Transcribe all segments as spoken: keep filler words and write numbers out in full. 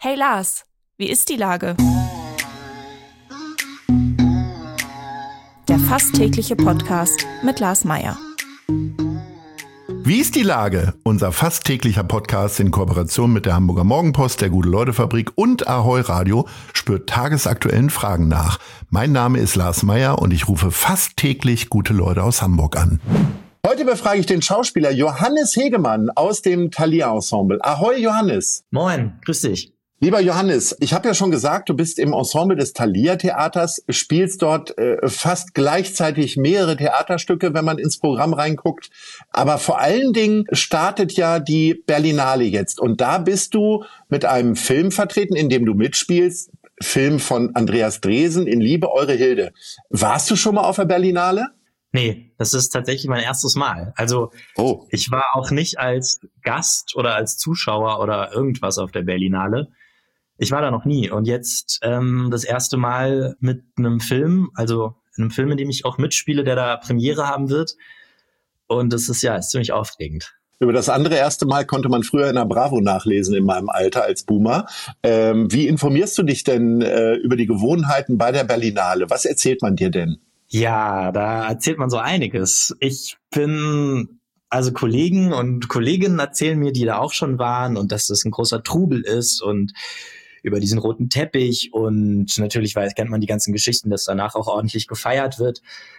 Hey Lars, wie ist die Lage? Der fast tägliche Podcast mit Lars Meyer. Wie ist die Lage? Unser fast täglicher Podcast in Kooperation mit der Hamburger Morgenpost, der Gute-Leute-Fabrik und Ahoi Radio spürt tagesaktuellen Fragen nach. Mein Name ist Lars Meyer und ich rufe fast täglich gute Leute aus Hamburg an. Heute befrage ich den Schauspieler Johannes Hegemann aus dem Thalia-Ensemble. Ahoi Johannes. Moin, grüß dich. Lieber Johannes, ich habe ja schon gesagt, du bist im Ensemble des Thalia-Theaters, spielst dort äh, fast gleichzeitig mehrere Theaterstücke, wenn man ins Programm reinguckt. Aber vor allen Dingen startet ja die Berlinale jetzt. Und da bist du mit einem Film vertreten, in dem du mitspielst. Film von Andreas Dresen, In Liebe, eure Hilde. Warst du schon mal auf der Berlinale? Nee, das ist tatsächlich mein erstes Mal. Also oh. Ich war auch nicht als Gast oder als Zuschauer oder irgendwas auf der Berlinale. Ich war da noch nie und jetzt ähm, das erste Mal mit einem Film, also einem Film, in dem ich auch mitspiele, der da Premiere haben wird. Und das ist ja ist ziemlich aufregend. Über das andere erste Mal konnte man früher in der Bravo nachlesen in meinem Alter als Boomer. Ähm, wie informierst du dich denn äh, über die Gewohnheiten bei der Berlinale? Was erzählt man dir denn? Ja, da erzählt man so einiges. Ich bin, also Kollegen und Kolleginnen erzählen mir, die da auch schon waren und dass das ein großer Trubel ist und über diesen roten Teppich und natürlich weiß, kennt man die ganzen Geschichten, dass danach auch ordentlich gefeiert wird.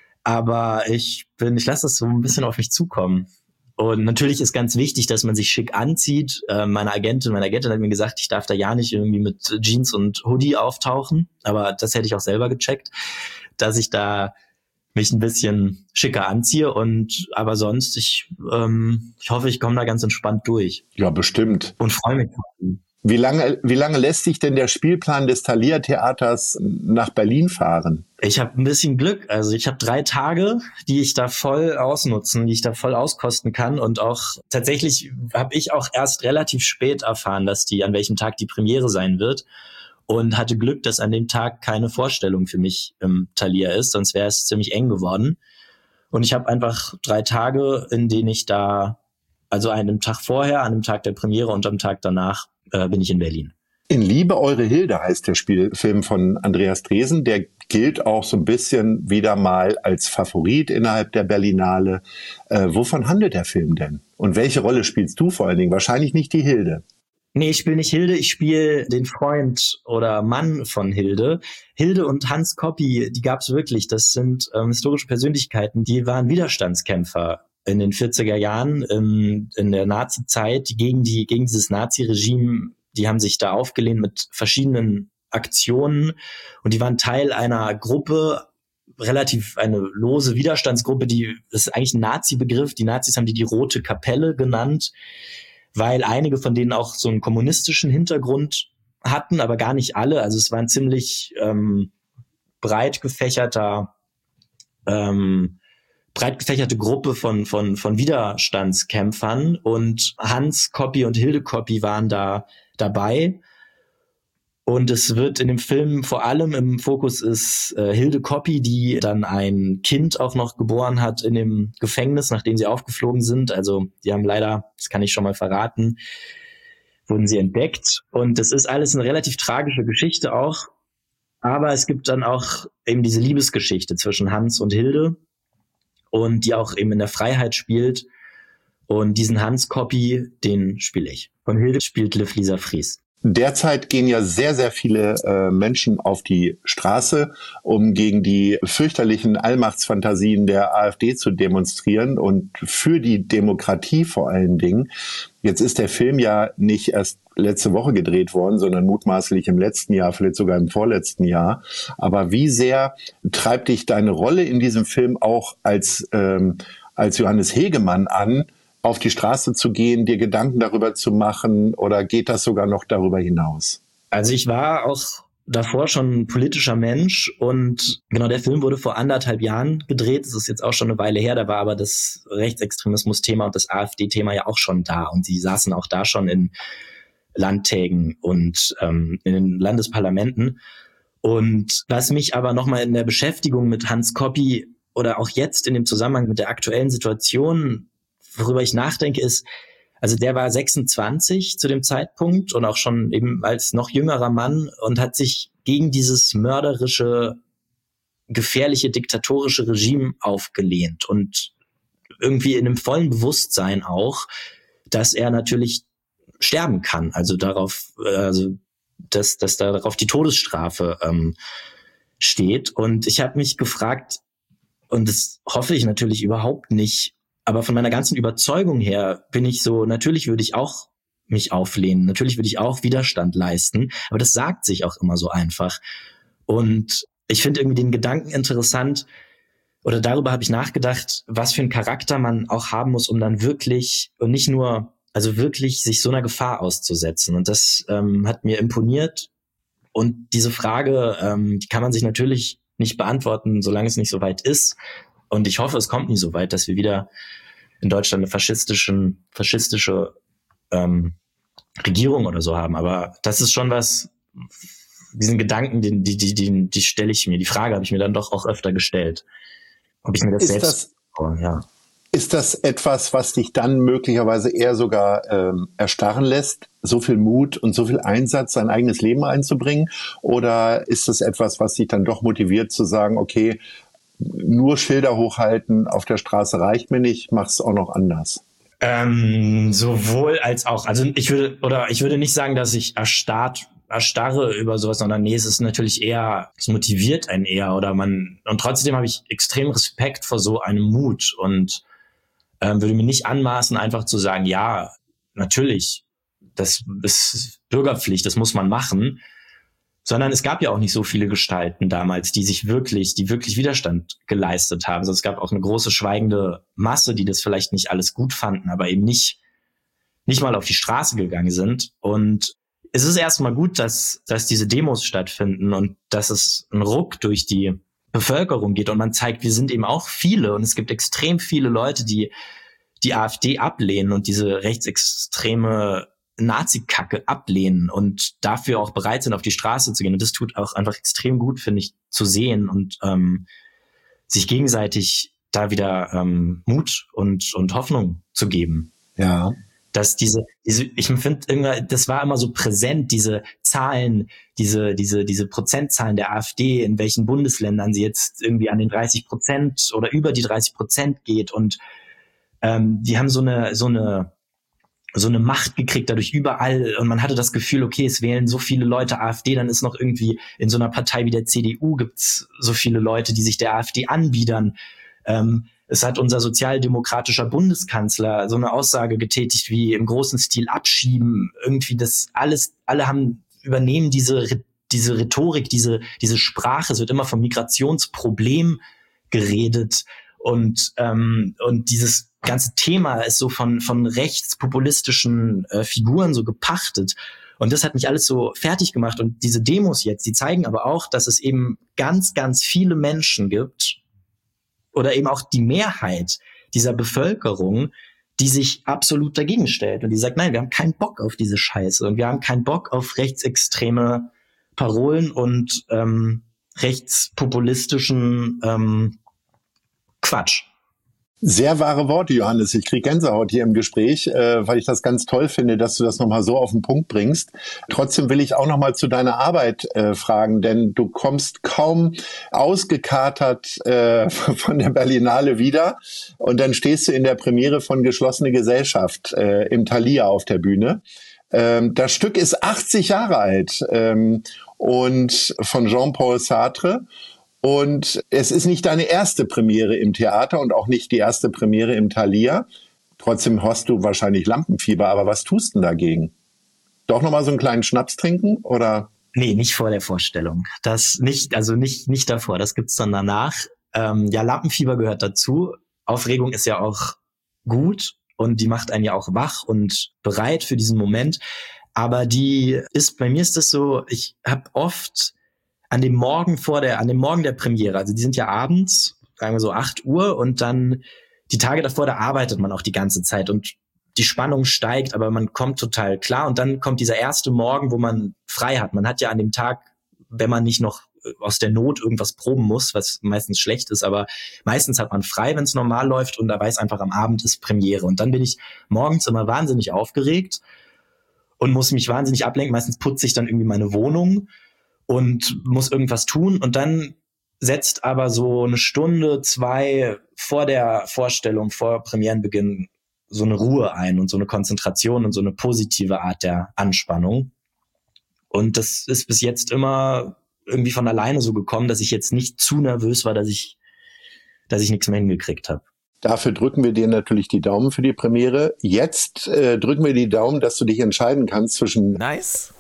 Aber ich bin, ich lasse das so ein bisschen auf mich zukommen. Und natürlich ist ganz wichtig, dass man sich schick anzieht. Äh, meine Agentin, meine Agentin hat mir gesagt, ich darf da ja nicht irgendwie mit Jeans und Hoodie auftauchen. Aber das hätte ich auch selber gecheckt, dass ich da mich ein bisschen schicker anziehe. Und aber sonst, ich, ähm, ich hoffe, ich komme da ganz entspannt durch. Ja, bestimmt. Und freue mich. Wie lange, wie lange lässt sich denn der Spielplan des Thalia-Theaters nach Berlin fahren? Ich habe ein bisschen Glück. Also ich habe drei Tage, die ich da voll ausnutzen, die ich da voll auskosten kann. Und auch tatsächlich habe ich auch erst relativ spät erfahren, dass die, an welchem Tag die Premiere sein wird. Und hatte Glück, dass an dem Tag keine Vorstellung für mich im Thalia ist. Sonst wäre es ziemlich eng geworden. Und ich habe einfach drei Tage, in denen ich da, also an einem Tag vorher, an dem Tag der Premiere und am Tag danach, äh, bin ich in Berlin. In Liebe, eure Hilde heißt der Spielfilm von Andreas Dresen. Der gilt auch so ein bisschen wieder mal als Favorit innerhalb der Berlinale. Äh, wovon handelt der Film denn? Und welche Rolle spielst du vor allen Dingen? Wahrscheinlich nicht die Hilde. Nee, ich spiele nicht Hilde, ich spiele den Freund oder Mann von Hilde. Hilde und Hans Koppi, die gab's wirklich. Das sind ähm, historische Persönlichkeiten, die waren Widerstandskämpfer in den vierziger Jahren, ähm, in der Nazi-Zeit, gegen die gegen dieses Nazi-Regime. Die haben sich da aufgelehnt mit verschiedenen Aktionen und die waren Teil einer Gruppe, relativ eine lose Widerstandsgruppe, die das ist eigentlich ein Nazi-Begriff. Die Nazis haben die die Rote Kapelle genannt, weil einige von denen auch so einen kommunistischen Hintergrund hatten, aber gar nicht alle. Also es war ein ziemlich ähm, breit gefächerter, ähm, breit gefächerte Gruppe von von von Widerstandskämpfern und Hans Koppi und Hilde Koppi waren da dabei. Und es wird in dem Film vor allem im Fokus ist äh, Hilde Koppi, die dann ein Kind auch noch geboren hat in dem Gefängnis, nachdem sie aufgeflogen sind. Also die haben leider, das kann ich schon mal verraten, wurden sie entdeckt. Und das ist alles eine relativ tragische Geschichte auch. Aber es gibt dann auch eben diese Liebesgeschichte zwischen Hans und Hilde und die auch eben in der Freiheit spielt. Und diesen Hans Koppi, den spiele ich. Und Hilde spielt Liv Lisa Fries. Derzeit gehen ja sehr, sehr viele äh, Menschen auf die Straße, um gegen die fürchterlichen Allmachtsfantasien der AfD zu demonstrieren und für die Demokratie vor allen Dingen. Jetzt ist der Film ja nicht erst letzte Woche gedreht worden, sondern mutmaßlich im letzten Jahr, vielleicht sogar im vorletzten Jahr. Aber wie sehr treibt dich deine Rolle in diesem Film auch als, ähm, als Johannes Hegemann an, auf die Straße zu gehen, dir Gedanken darüber zu machen, oder geht das sogar noch darüber hinaus? Also ich war auch davor schon ein politischer Mensch und genau, der Film wurde vor anderthalb Jahren gedreht. Das ist jetzt auch schon eine Weile her, da war aber das Rechtsextremismus-Thema und das AfD-Thema ja auch schon da und sie saßen auch da schon in Landtägen und ähm, in den Landesparlamenten. Und was mich aber nochmal in der Beschäftigung mit Hans Koppi oder auch jetzt in dem Zusammenhang mit der aktuellen Situation, worüber ich nachdenke, ist, Also der war sechsundzwanzig zu dem Zeitpunkt und auch schon eben als noch jüngerer Mann und hat sich gegen dieses mörderische, gefährliche, diktatorische Regime aufgelehnt und irgendwie in einem vollen Bewusstsein auch, dass er natürlich sterben kann. Also darauf, also dass, dass darauf die Todesstrafe ähm, steht. Und ich habe mich gefragt, und das hoffe ich natürlich überhaupt nicht, aber von meiner ganzen Überzeugung her bin ich so, natürlich würde ich auch mich auflehnen, natürlich würde ich auch Widerstand leisten, aber das sagt sich auch immer so einfach. Und ich finde irgendwie den Gedanken interessant, oder darüber habe ich nachgedacht, was für einen Charakter man auch haben muss, um dann wirklich und nicht nur, also wirklich sich so einer Gefahr auszusetzen. Und das ähm, hat mir imponiert. Und diese Frage, ähm, die kann man sich natürlich nicht beantworten, solange es nicht so weit ist. Und ich hoffe, es kommt nie so weit, dass wir wieder in Deutschland eine faschistischen, faschistische ähm, Regierung oder so haben. Aber das ist schon was, diesen Gedanken, die, die, die, die, die stelle ich mir, die Frage habe ich mir dann doch auch öfter gestellt. Ob ich mir das ist selbst... Das, oh, ja. Ist das etwas, was dich dann möglicherweise eher sogar ähm, erstarren lässt, so viel Mut und so viel Einsatz, sein eigenes Leben einzubringen? Oder ist das etwas, was dich dann doch motiviert zu sagen, okay, nur Schilder hochhalten auf der Straße reicht mir nicht, mach's auch noch anders? Ähm, sowohl als auch. Also ich würde, oder ich würde nicht sagen, dass ich erstarrt erstarre über sowas, sondern nee, es ist natürlich eher, es motiviert einen eher, oder man, und trotzdem habe ich extrem Respekt vor so einem Mut und ähm, würde mir nicht anmaßen, einfach zu sagen, ja, natürlich, das ist Bürgerpflicht, das muss man machen, sondern es gab ja auch nicht so viele Gestalten damals, die sich wirklich, die wirklich Widerstand geleistet haben. Also es gab auch eine große schweigende Masse, die das vielleicht nicht alles gut fanden, aber eben nicht, nicht mal auf die Straße gegangen sind. Und es ist erstmal gut, dass, dass diese Demos stattfinden und dass es ein Ruck durch die Bevölkerung geht und man zeigt, wir sind eben auch viele und es gibt extrem viele Leute, die die AfD ablehnen und diese rechtsextreme Nazi-Kacke ablehnen und dafür auch bereit sind, auf die Straße zu gehen. Und das tut auch einfach extrem gut, finde ich, zu sehen und ähm, sich gegenseitig da wieder ähm, Mut und, und Hoffnung zu geben. Ja. Dass diese, diese, ich finde irgendwie, das war immer so präsent, diese Zahlen, diese, diese, diese Prozentzahlen der AfD, in welchen Bundesländern sie jetzt irgendwie an den dreißig Prozent oder über die dreißig Prozent geht und ähm, die haben so eine, so eine, so eine Macht gekriegt dadurch überall und man hatte das Gefühl, okay, es wählen so viele Leute AfD, dann ist noch irgendwie in so einer Partei wie der C D U gibt's so viele Leute, die sich der AfD anbiedern. Ähm, Es hat unser sozialdemokratischer Bundeskanzler so eine Aussage getätigt wie im großen Stil abschieben. Irgendwie das alles, alle haben, übernehmen diese, diese Rhetorik, diese, diese Sprache. Es wird immer vom Migrationsproblem geredet und, ähm, und dieses ganze Thema ist so von, von rechtspopulistischen äh, Figuren so gepachtet. Und das hat mich alles so fertig gemacht. Und diese Demos jetzt, die zeigen aber auch, dass es eben ganz, ganz viele Menschen gibt, oder eben auch die Mehrheit dieser Bevölkerung, die sich absolut dagegen stellt und die sagt, nein, wir haben keinen Bock auf diese Scheiße und wir haben keinen Bock auf rechtsextreme Parolen und ähm, rechtspopulistischen ähm, Quatsch. Sehr wahre Worte, Johannes. Ich kriege Gänsehaut hier im Gespräch, äh, weil ich das ganz toll finde, dass du das nochmal so auf den Punkt bringst. Trotzdem will ich auch nochmal zu deiner Arbeit äh, fragen, denn du kommst kaum ausgekatert äh, von der Berlinale wieder und dann stehst du in der Premiere von Geschlossene Gesellschaft äh, im Thalia auf der Bühne. Ähm, das Stück ist achtzig Jahre alt ähm, und von Jean-Paul Sartre. Und es ist nicht deine erste Premiere im Theater und auch nicht die erste Premiere im Thalia. Trotzdem hast du wahrscheinlich Lampenfieber, aber was tust du denn dagegen? Doch nochmal so einen kleinen Schnaps trinken, oder? Nee, nicht vor der Vorstellung. Das nicht, also nicht, nicht davor, das gibt's dann danach. Ähm, ja, Lampenfieber gehört dazu. Aufregung ist ja auch gut und die macht einen ja auch wach und bereit für diesen Moment. Aber die ist, bei mir ist das so, ich habe oft an dem Morgen vor der, an dem Morgen der Premiere, also die sind ja abends, sagen wir so acht Uhr und dann die Tage davor, da arbeitet man auch die ganze Zeit und die Spannung steigt, aber man kommt total klar und dann kommt dieser erste Morgen, wo man frei hat. Man hat ja an dem Tag, wenn man nicht noch aus der Not irgendwas proben muss, was meistens schlecht ist, aber meistens hat man frei, wenn es normal läuft und da weiß einfach, am Abend ist Premiere. Und dann bin ich morgens immer wahnsinnig aufgeregt und muss mich wahnsinnig ablenken. Meistens putze ich dann irgendwie meine Wohnung und muss irgendwas tun und dann setzt aber so eine Stunde, zwei vor der Vorstellung, vor Premierenbeginn so eine Ruhe ein und so eine Konzentration und so eine positive Art der Anspannung. Und das ist bis jetzt immer irgendwie von alleine so gekommen, dass ich jetzt nicht zu nervös war, dass ich, dass ich nichts mehr hingekriegt habe. Dafür drücken wir dir natürlich die Daumen für die Premiere. Jetzt äh, drücken wir die Daumen, dass du dich entscheiden kannst zwischen Nice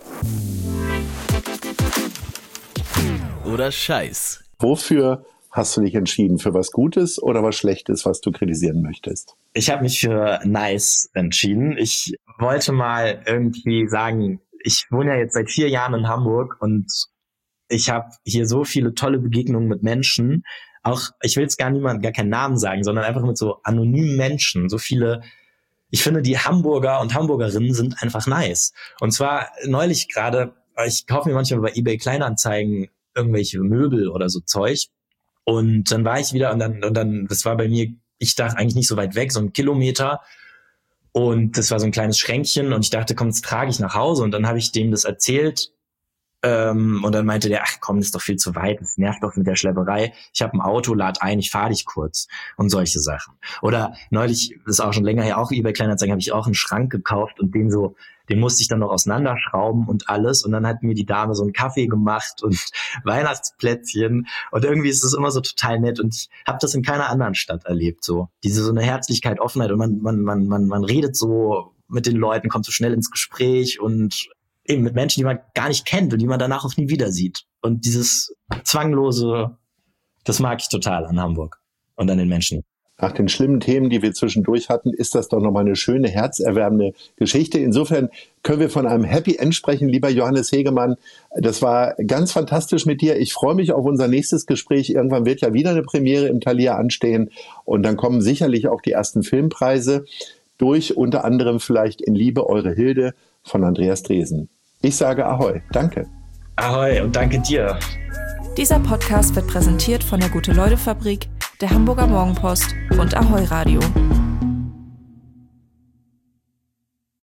oder Scheiß. Wofür hast du dich entschieden? Für was Gutes oder was Schlechtes, was du kritisieren möchtest? Ich habe mich für nice entschieden. Ich wollte mal irgendwie sagen, ich wohne ja jetzt seit vier Jahren in Hamburg und ich habe hier so viele tolle Begegnungen mit Menschen. Auch, ich will jetzt gar niemand, gar keinen Namen sagen, sondern einfach mit so anonymen Menschen. So viele, ich finde, die Hamburger und Hamburgerinnen sind einfach nice. Und zwar neulich gerade, ich kaufe mir manchmal bei eBay Kleinanzeigen irgendwelche Möbel oder so Zeug. Und dann war ich wieder und dann, und dann, das war bei mir, ich dachte eigentlich nicht so weit weg, so ein Kilometer. Und das war so ein kleines Schränkchen und ich dachte, komm, das trage ich nach Hause. Und dann habe ich dem das erzählt. Ähm, und dann meinte der, ach komm, das ist doch viel zu weit, das nervt doch mit der Schlepperei. Ich habe ein Auto, lad ein, ich fahre dich kurz und solche Sachen. Oder neulich, das ist auch schon länger her, auch eBay Kleinanzeigen, habe ich auch einen Schrank gekauft und den so, den musste ich dann noch auseinanderschrauben und alles. Und dann hat mir die Dame so einen Kaffee gemacht und Weihnachtsplätzchen. Und irgendwie ist es immer so total nett. Und ich habe das in keiner anderen Stadt erlebt. So diese so eine Herzlichkeit, Offenheit und man man man man man redet so mit den Leuten, kommt so schnell ins Gespräch und eben mit Menschen, die man gar nicht kennt und die man danach auch nie wieder sieht. Und dieses Zwanglose, das mag ich total an Hamburg und an den Menschen. Nach den schlimmen Themen, die wir zwischendurch hatten, ist das doch nochmal eine schöne, herzerwärmende Geschichte. Insofern können wir von einem Happy End sprechen, lieber Johannes Hegemann. Das war ganz fantastisch mit dir. Ich freue mich auf unser nächstes Gespräch. Irgendwann wird ja wieder eine Premiere im Thalia anstehen und dann kommen sicherlich auch die ersten Filmpreise durch, unter anderem vielleicht In Liebe, eure Hilde von Andreas Dresen. Ich sage Ahoi. Danke. Ahoi und danke dir. Dieser Podcast wird präsentiert von der Gute-Leute-Fabrik, der Hamburger Morgenpost und Ahoi Radio.